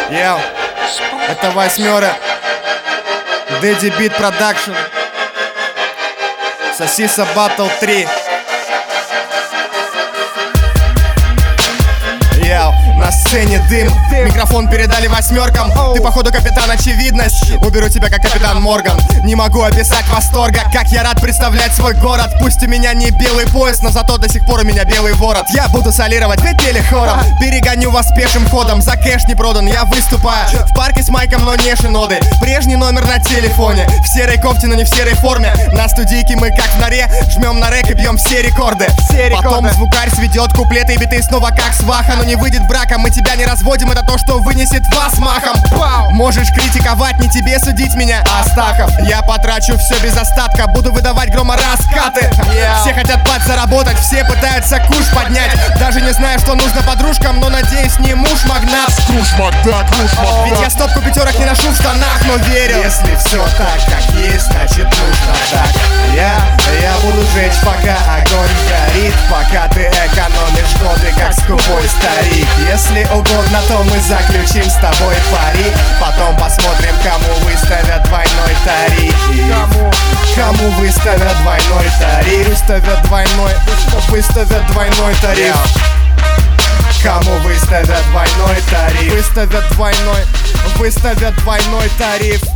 Йоу, это восьмера, Дэдди Бит Продакшн, Сосиса Баттл 3. Йоу, на сцене дым, микрофон передали восьмеркам. Ты походу капитан очевидность, уберу тебя как капитан Морган. Не могу описать восторга, как я рад представлять свой город. Пусть у меня не белый пояс, но зато до сих пор у меня белый ворот. Я буду солировать, вы пели хором, перегоню вас пешим ходом. За кэш не продан, я выступаю в парке с майком, но не шиноды. Прежний номер на телефоне, в серой кофте, но не в серой форме. На студийке мы как в норе, жмем на рэк и бьем все рекорды. Потом звукарь сведет куплеты и биты снова как сваха. Но не выйдет брака, мы тебя не разводим, это то, что вынесет вас махом. Можешь критиковать, не тебе судить меня, Астахов. Я потрачу все без остатка, буду выдавать громораскаты. Все хотят подзаработать, все пытаются куш поднять. Даже не знаю, что нужно подружкам, но надеюсь, не муж-магнат. Ведь я стопку пятерок не ношу в штанах, но верю. Если все так, как есть, значит нужно так. Я буду жечь, пока огонь горит, пока ты экономишь годы, как скупой старик. Если угодно, то мы заключим с тобой пари. Потом посмотрим, кому выставят двойной тариф. Кому выставят двойной тариф. Выставят двойной тариф. Кому выставят двойной тариф. Выставят двойной тариф.